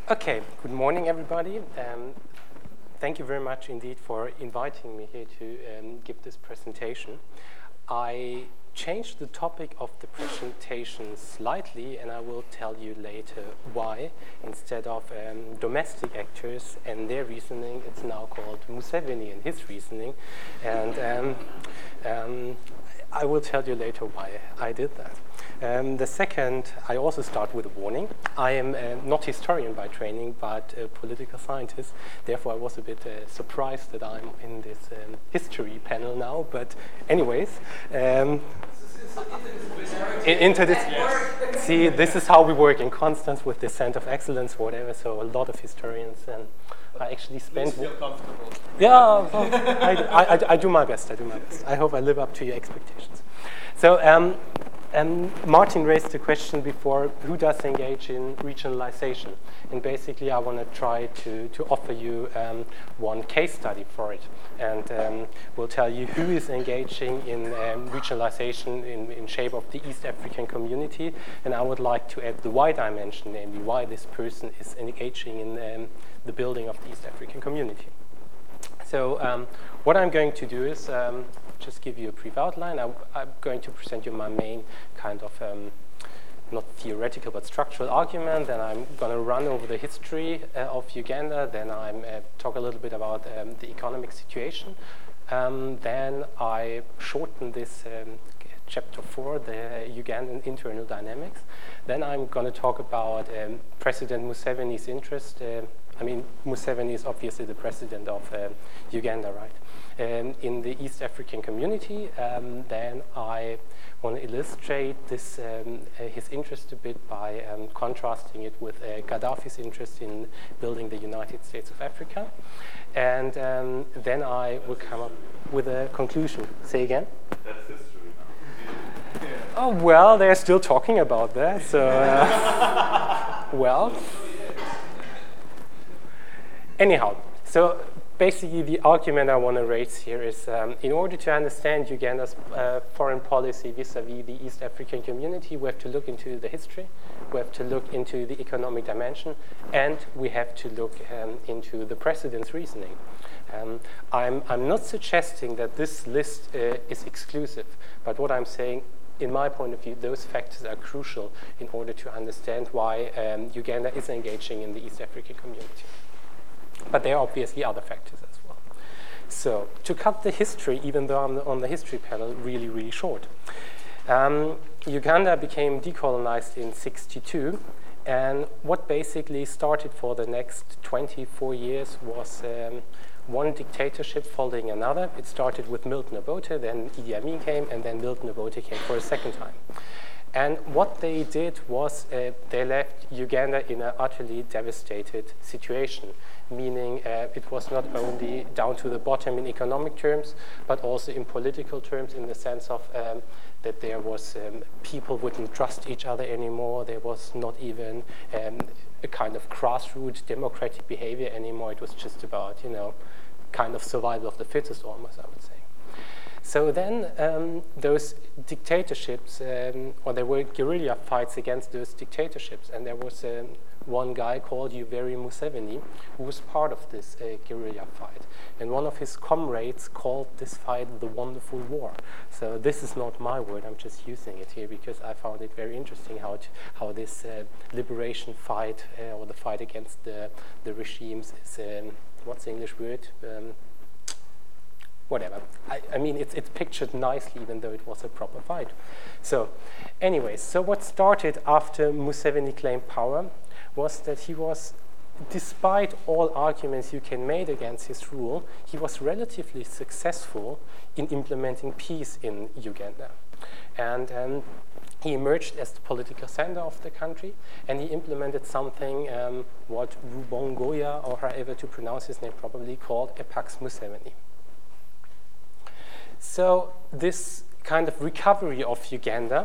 Okay, good morning, everybody. Thank you very much indeed for inviting me here to give this presentation. I changed the topic of the presentation slightly, and I will tell you later why. Instead of domestic actors and their reasoning, it's now called Museveni and his reasoning. And I will tell you later why I did that. The second, I also start with a warning. I am not historian by training, but a political scientist. Therefore, I was a bit surprised that I'm in this history panel now. But anyways, see, this is how we work in Constance with the Center of Excellence, whatever. So a lot of historians, and I actually spent. Feel comfortable. Yeah, well, I do my best. I do my best. I hope I live up to your expectations. So. Martin raised the question before, who does engage in regionalization? And basically, I want to try to offer you one case study for it. And we'll tell you who is engaging in regionalization in shape of the East African community. And I would like to add the why dimension, namely why this person is engaging in the building of the East African community. So what I'm going to do is just give you a brief outline. I'm going to present you my main kind of, not theoretical, but structural argument. Then I'm going to run over the history of Uganda. Then I'm talk a little bit about the economic situation. Then I shorten this chapter 4, the Ugandan internal dynamics. Then I'm going to talk about President Museveni's interest. I mean, Museveni is obviously the president of Uganda, right? In the East African community. Then I want to illustrate this his interest a bit by contrasting it with Gaddafi's interest in building the United States of Africa. And then I will come up with a conclusion. Say again? That's history now. Yeah. Oh, well, they're still talking about that. So, well. Anyhow, so basically the argument I want to raise here is in order to understand Uganda's foreign policy vis-a-vis the East African community, we have to look into the history, we have to look into the economic dimension, and we have to look into the president's reasoning. I'm not suggesting that this list is exclusive, but what I'm saying, in my point of view, those factors are crucial in order to understand why Uganda is engaging in the East African community. But there are obviously other factors as well. So to cut the history, even though I'm on the history panel, really, really short. Uganda became decolonized in '62, and what basically started for the next 24 years was one dictatorship following another. It started with Milton Obote, then Idi Amin came, and then Milton Obote came for a second time. And what they did was they left Uganda in an utterly devastated situation, meaning it was not only down to the bottom in economic terms, but also in political terms, in the sense of that there was people wouldn't trust each other anymore. There was not even a kind of grassroots democratic behavior anymore. It was just about, kind of survival of the fittest almost, I would say. So then those dictatorships, or there were guerrilla fights against those dictatorships, and there was one guy called Yoweri Museveni who was part of this guerrilla fight. And one of his comrades called this fight the Wonderful War. So this is not my word, I'm just using it here because I found it very interesting how this liberation fight, or the fight against the regimes is, what's the English word? Whatever. I mean, it's pictured nicely, even though it was a proper fight. So anyways, so what started after Museveni claimed power was that he was, despite all arguments you can make against his rule, he was relatively successful in implementing peace in Uganda. And he emerged as the political center of the country, and he implemented something what Rubongoya, or however to pronounce his name properly, called a Pax Museveni. So this kind of recovery of Uganda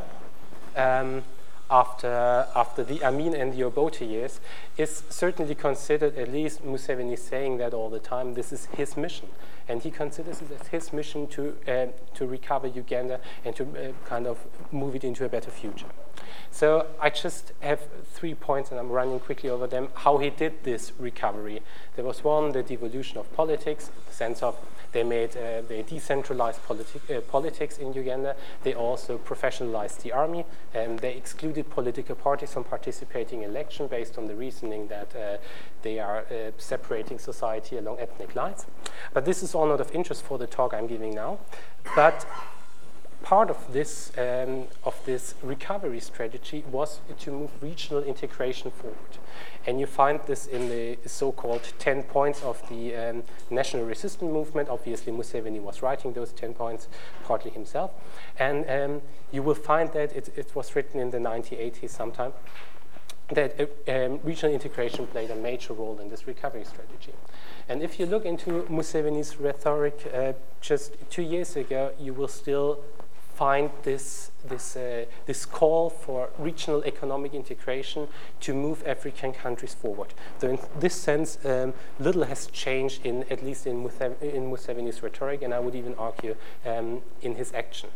after the Amin and the Obote years is certainly considered, at least Museveni is saying that all the time, this is his mission. And he considers it as his mission to recover Uganda and to kind of move it into a better future. So I just have 3 points, and I'm running quickly over them, how he did this recovery. There was one, the devolution of politics, the sense of they decentralized politics in Uganda. They also professionalized the army, and they excluded political parties from participating in election based on the reasoning that they are separating society along ethnic lines. But this is all not of interest for the talk I'm giving now. But part of this recovery strategy was to move regional integration forward. And you find this in the so-called 10 points of the national resistance movement. Obviously, Museveni was writing those 10 points partly himself. And you will find that it was written in the 1980s sometime, that regional integration played a major role in this recovery strategy. And if you look into Museveni's rhetoric just 2 years ago, you will still find this call for regional economic integration to move African countries forward. So in this sense, little has changed, at least in Museveni's rhetoric, and I would even argue in his action.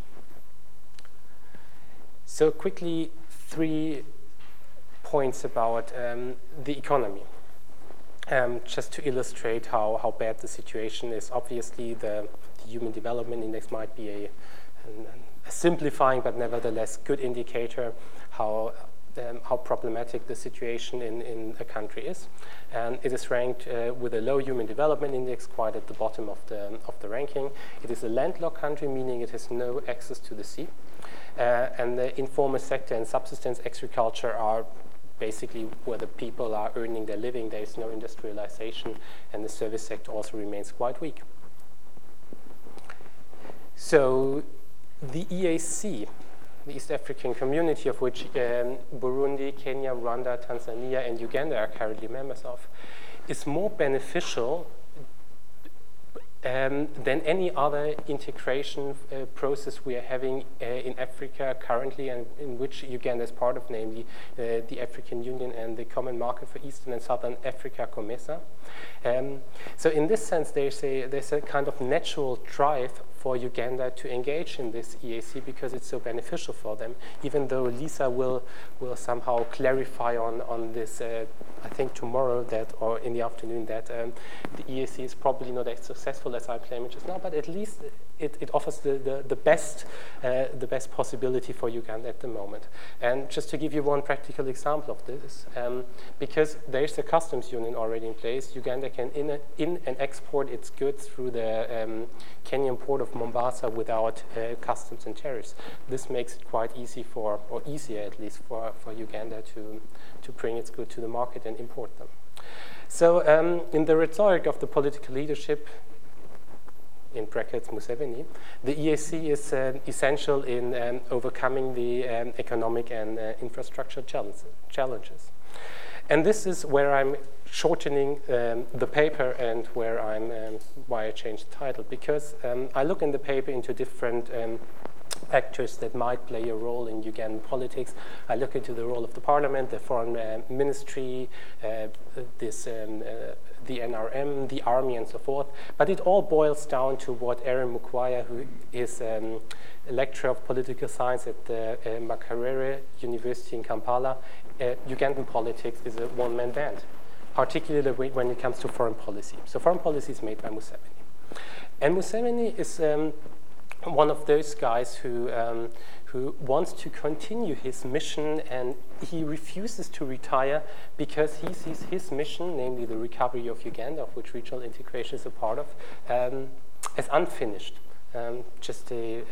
So quickly, 3 points about the economy. Just to illustrate how bad the situation is. Obviously, the Human Development Index might be a simplifying but nevertheless good indicator how problematic the situation in a country is. And it is ranked with a low Human Development Index, quite at the bottom of the ranking. It is a landlocked country, meaning it has no access to the sea. And the informal sector and subsistence agriculture are basically where the people are earning their living. There is no industrialization, and the service sector also remains quite weak. So the EAC, the East African Community, of which Burundi, Kenya, Rwanda, Tanzania, and Uganda are currently members of, is more beneficial than any other integration process we are having in Africa currently, and in which Uganda is part of, namely the African Union and the Common Market for Eastern and Southern Africa, COMESA. So in this sense, there's a kind of natural drive for Uganda to engage in this EAC because it's so beneficial for them, even though Lisa will somehow clarify on this, I think tomorrow or in the afternoon, that the EAC is probably not as successful as I claim it just now, but at least it offers the best possibility for Uganda at the moment. And just to give you one practical example of this, because there's a customs union already in place, Uganda can in and export its goods through the Kenyan port of Mombasa without customs and tariffs. This makes it quite easy or easier at least for Uganda to bring its goods to the market and import them. So in the rhetoric of the political leadership, in brackets Museveni, the EAC is essential in overcoming the economic and infrastructure challenges. And this is where I'm shortening the paper and why I changed the title, because I look in the paper into different actors that might play a role in Ugandan politics. I look into the role of the parliament, the foreign ministry, the NRM, the army, and so forth. But it all boils down to what Aaron Mukwaya, who is a lecturer of political science at the Makerere University in Kampala, Ugandan politics is a one-man band, particularly when it comes to foreign policy. So foreign policy is made by Museveni. And Museveni is one of those guys who wants to continue his mission, and he refuses to retire because he sees his mission, namely the recovery of Uganda, of which regional integration is a part of, as unfinished. Just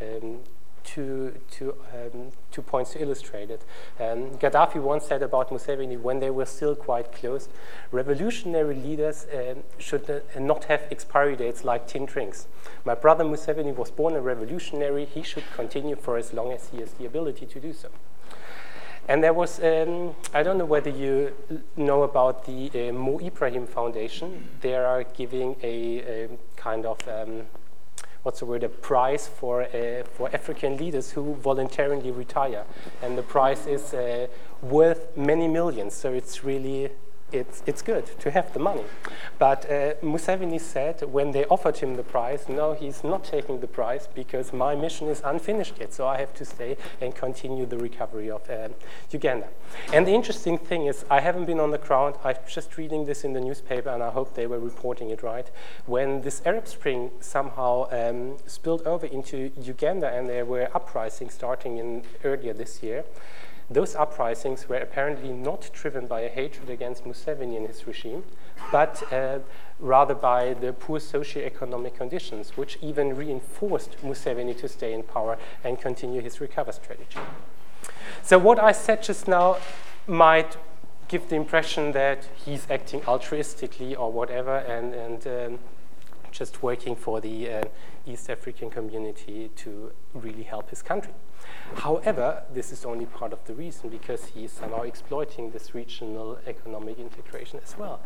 two points to illustrate it. Gaddafi once said about Museveni, when they were still quite close, revolutionary leaders should not have expiry dates like tin drinks. My brother Museveni was born a revolutionary. He should continue for as long as he has the ability to do so. And there was, I don't know whether you know about the Mo Ibrahim Foundation. They are giving a kind of a prize for African leaders who voluntarily retire. And the prize is worth many millions. So it's really it's good to have the money. But Museveni said when they offered him the prize, no, he's not taking the prize because my mission is unfinished yet, so I have to stay and continue the recovery of Uganda. And the interesting thing is, I haven't been on the ground, I'm just reading this in the newspaper, and I hope they were reporting it right. When this Arab Spring somehow spilled over into Uganda and there were uprisings starting earlier this year, those uprisings were apparently not driven by a hatred against Museveni and his regime, but rather by the poor socio-economic conditions, which even reinforced Museveni to stay in power and continue his recovery strategy. So what I said just now might give the impression that he's acting altruistically or whatever and just working for the East African community to really help his country. However, this is only part of the reason, because he is somehow exploiting this regional economic integration as well.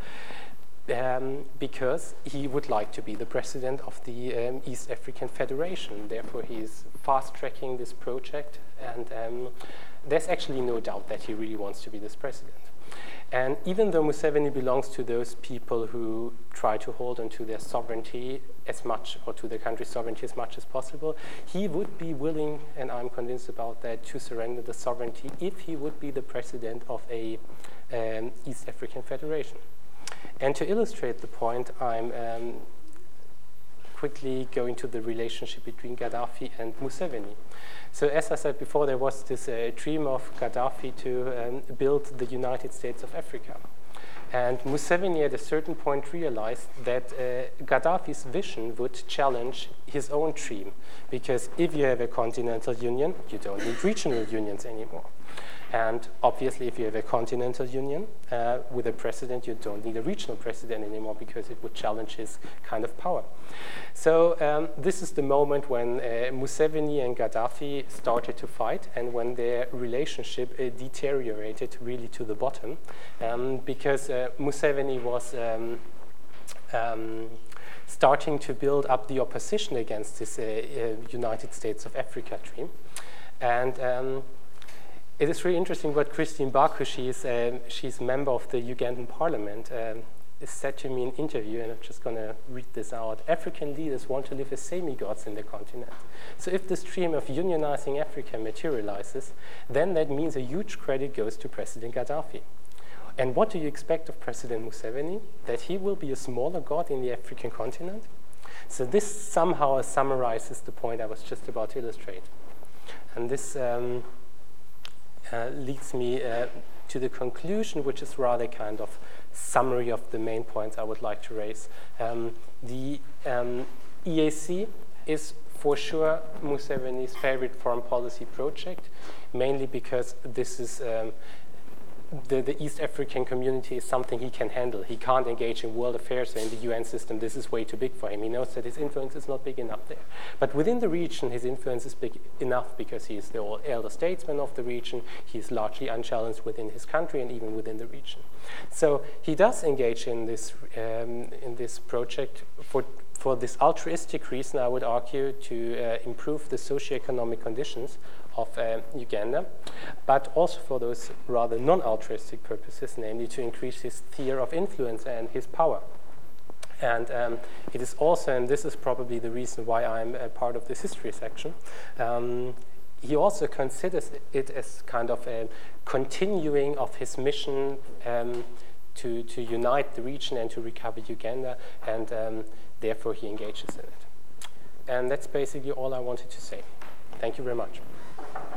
Because he would like to be the president of the East African Federation. Therefore, he is fast-tracking this project, and there's actually no doubt that he really wants to be this president. And even though Museveni belongs to those people who try to hold onto their sovereignty as much, or to the country's sovereignty as much as possible, he would be willing, and I'm convinced about that, to surrender the sovereignty if he would be the president of a East African Federation. And to illustrate the point, I'm quickly going to the relationship between Gaddafi and Museveni. So as I said before, there was this dream of Gaddafi to build the United States of Africa. And Museveni at a certain point realized that Gaddafi's vision would challenge his own dream, because if you have a continental union, you don't need regional unions anymore. And obviously, if you have a continental union with a president, you don't need a regional president anymore, because it would challenge his kind of power. So this is the moment when Museveni and Gaddafi started to fight, and when their relationship deteriorated really to the bottom, because Museveni was starting to build up the opposition against this United States of Africa dream. And it is really interesting what Christine Baku, she's a member of the Ugandan parliament, said to me in an interview, and I'm just going to read this out. African leaders want to live as semi-gods in the continent. So if this dream of unionizing Africa materializes, then that means a huge credit goes to President Gaddafi. And what do you expect of President Museveni? That he will be a smaller god in the African continent? So this somehow summarizes the point I was just about to illustrate. And this leads me to the conclusion, which is rather kind of summary of the main points I would like to raise. The EAC is for sure Museveni's favorite foreign policy project, mainly because this is the East African community is something he can handle. He can't engage in world affairs or in the UN system. This is way too big for him. He knows that his influence is not big enough there. But within the region, his influence is big enough because he is the elder statesman of the region. He is largely unchallenged within his country and even within the region. So he does engage in this project for this altruistic reason, I would argue, to improve the socioeconomic conditions of Uganda, but also for those rather non-altruistic purposes, namely to increase his sphere of influence and his power. And it is also, and this is probably the reason why I'm a part of this history section, he also considers it as kind of a continuing of his mission to unite the region and to recover Uganda, and therefore he engages in it. And that's basically all I wanted to say. Thank you very much.